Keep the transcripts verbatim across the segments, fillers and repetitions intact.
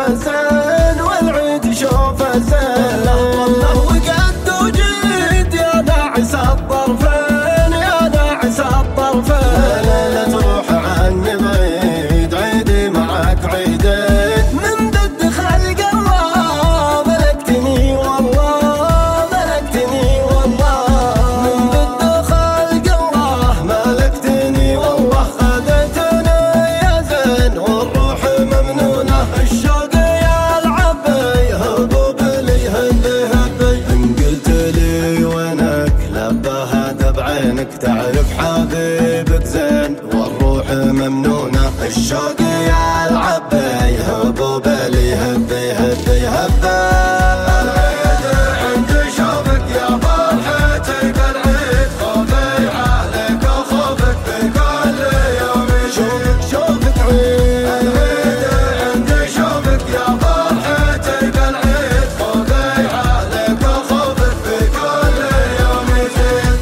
زين والعيد شوفه زين. الله وقد وجيت يا ناعس الطرفين يا ناعس الطرفين. لا تروح عني بعيد عيدي معك عيدين من ضد خلق الله. ملكتني والله ملكتني والله من ضد خلق الله. ملكتني والله خذتني يا زين والروح ممنونة. الشوق يلعب بي هبوب لي هبي هبي. ان قلت لي وينك لبها بعينك تعرف حبيبك زين والروح ممنونة. الشوق يلعب بي هبوب لي هبي هبي هبي. العيد عندي شوفك يا فرحتي بالعيد. خوفي عليك وخوفك في كل يوم. شوفك شوفك عيد. العيد عندي شوفك يا فرحتي بالعيد. خوفي عليك وخوفك في كل يوم يزيد.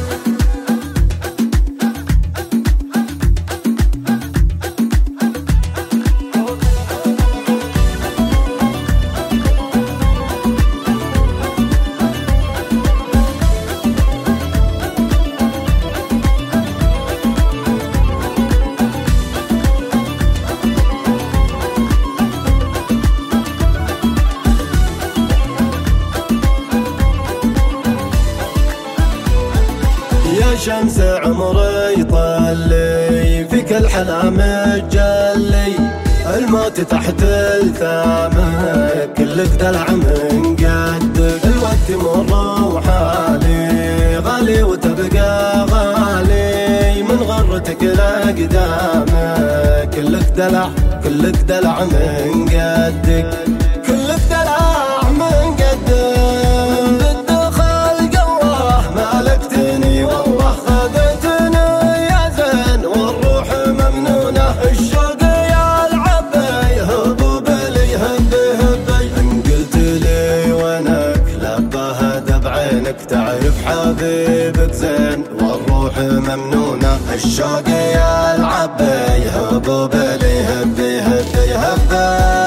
يا شمس عمري طلي فيك الحلام الجلي. الموت تحت الثامن كلك دلع من قدك. الوقت مر وحالي غالي وتبقى غالي من غرتك لقدامك. كلك دلع كلك دلع من قدك. كلك دلع من قدك من ضد خلق الله. ملكتني والله خذتني يا زين والروح ممنونة. الشوق يلعب بي هبوب لي هبي هبي. ان قلت لي وينك لبها بعينك تعرف حبيبك زين والروح ممنونة. الشوق يلعب بي هبوب لي هبي هبي هبي.